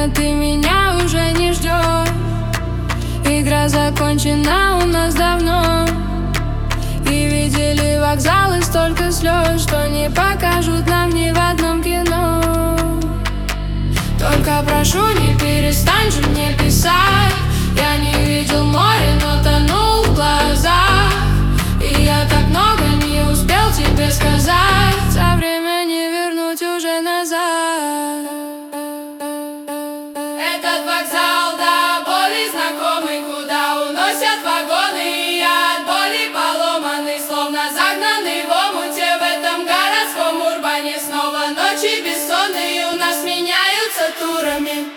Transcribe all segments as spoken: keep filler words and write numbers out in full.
Наверное, ты меня уже не ждешь. Игра закончена у нас давно. И видели вокзалы столько слез, что не покажут нам ни в одном кино. Только прошу, не перестань же мне писать. Я не видел море, но тонул в глазах. И я так много не успел тебе сказать, а время не вернуть уже назад. Этот вокзал до боли знакомый, куда уносят вагоны. И я от боли поломанный, словно загнанный в омуте. В этом городском урбане снова ночи бессонные у нас меняются турами.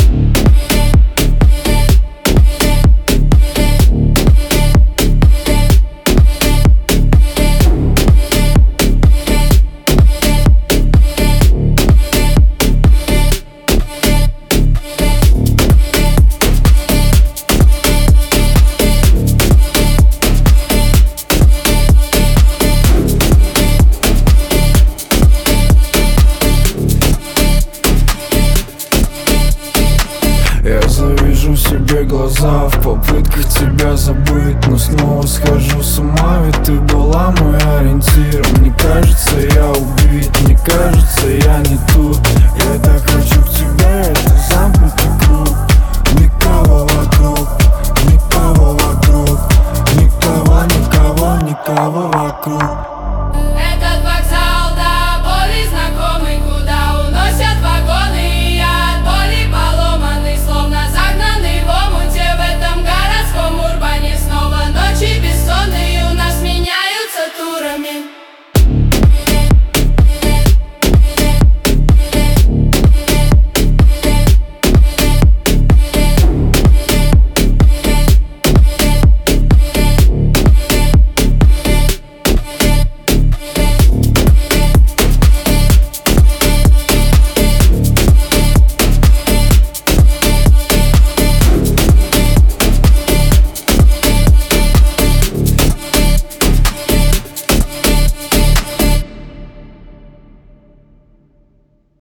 Я завяжу себе глаза в попытках тебя забыть, но снова схожу с ума, ведь ты была мой ориентир. Мне кажется, я убит, мне кажется, я не тут. Я